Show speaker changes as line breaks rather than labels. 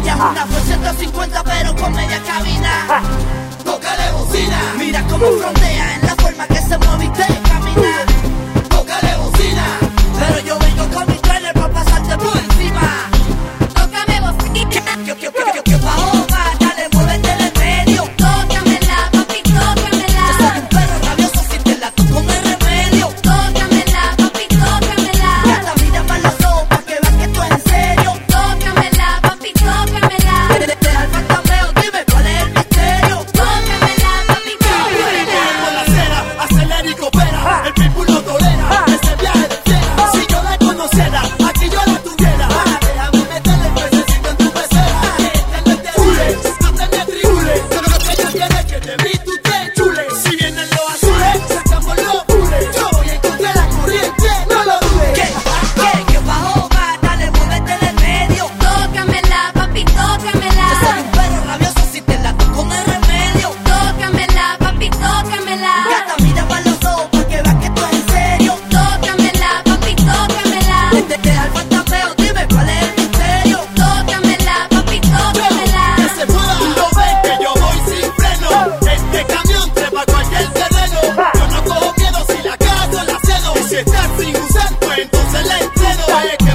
Ella es una fue 150 pero con media cabina. Tócale bocina. Mira cómo frontea en la forma que se mueve y te camina. Tócale bocina. Pero yo vengo con mi trailer pa' pasarte por encima.
Tócame bocina.
Que pa' boca, dale, muévete en el medio.
Tócamela, papi, tócamela.
Yo soy un perro rabioso si te la toco con el remedio.
Tócamela, papi, tócamela.
Gata, mira pa' los ojos pa' que veas que esto es en serio.
Tócamela, papi, tócamela.
Deja el fantameo, dime cuál es el misterio.
Tócamela, papi, tócamela.
Con la cera, acelera y coopera. El pitbull no tolera ese viaje de fiera. Si yo la conociera, aquí yo la tuviera. Déjame meterle el pececito en tu pecera. Que no te azules, no te me atribules. Lo que ella quiere es que de mí tú te chules. Si vienen los azules, sacamos los pules. Yo voy en contra de la corriente, no lo dudes.
Que pa' boca, dale, muévete en el medio.
Tócamela, papi,
Yo soy
tócamela.
un perro rabioso si te la toco con el remedio.
Tócamela, papi, tócamela.
Gata, mira pa' los ojos pa' que veas que esto es en serio.
Tócamela, papi, tócamela.
Deja el fantameo, dime cuál es el misterio.
Tócamela, papi, tócamela.
Que se mueva, lo ves que yo voy sin freno. Este camión trepa cualquier terreno. Yo no cojo miedo si la cago la cedo. Y si estás sin usar, pues entonces la entreno.